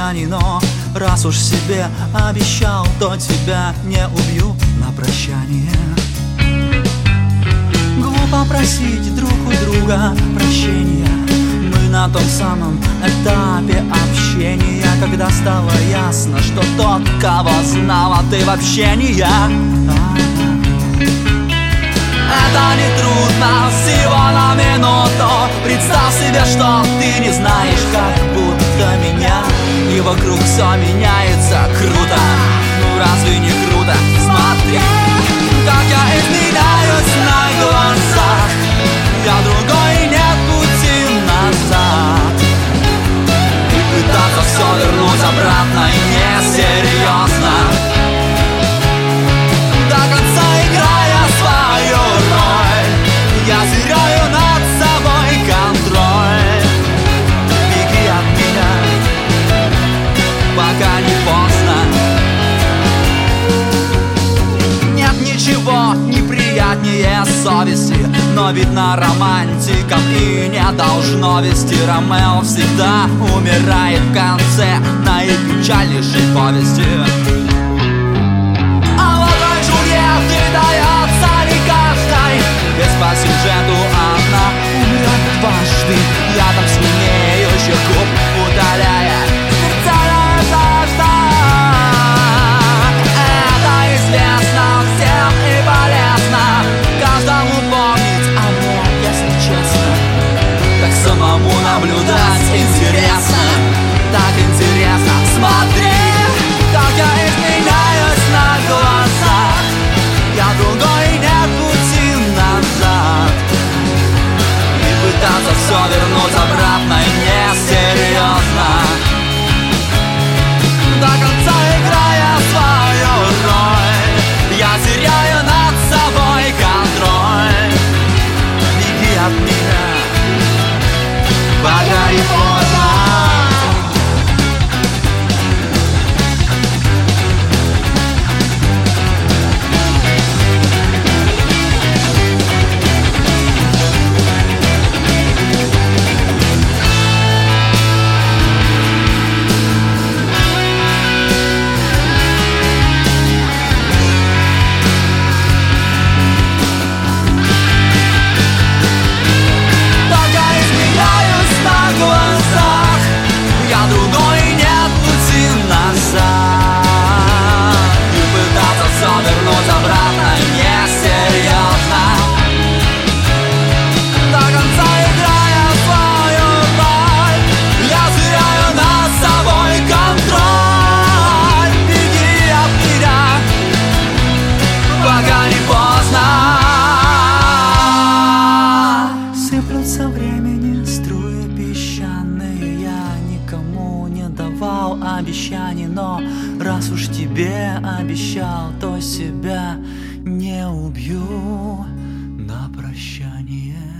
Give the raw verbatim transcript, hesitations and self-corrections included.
прощаний, но раз уж себе обещал, то тебя не убью на прощание. Глупо просить друг у друга прощения. Мы на том самом этапе общения, когда стало ясно, что тот, кого знала, ты вообще не я. Это не трудно, всего на минуту. Представь себе, что ты не знаешь, как будто меня, и вокруг все меняется. Круто, ну разве не круто? Смотри, как я изменяюсь на глазах. Я другой, нет пути назад. И пытаться все вернуть обратно несерьезно. До конца играя свою роль, я теряю над собой контроль. Беги от меня, пока не поздно. Нет ничего неприятнее совести, но видно романтикам и не должно вести. Ромео всегда умирает в конце наипечальнейшей повести. Ведь по сюжету она умрет дважды. Ядом сильнеющих губ удаляя смертельная жажда. Это известно всем и полезно каждому помнить о нем, если честно. Так самому наблюдать интересно, так интересно. Смотри, как я изменяюсь на глазах. Я другой, нет пути назад. И пытаться все вернуть обратно несерьезно. До конца играя свою роль, я теряю над собой контроль. Беги от меня, пока не поздно. Со времени струи песчаные. Я никому не давал обещаний, но раз уж тебе обещал, то себя не убью на прощание.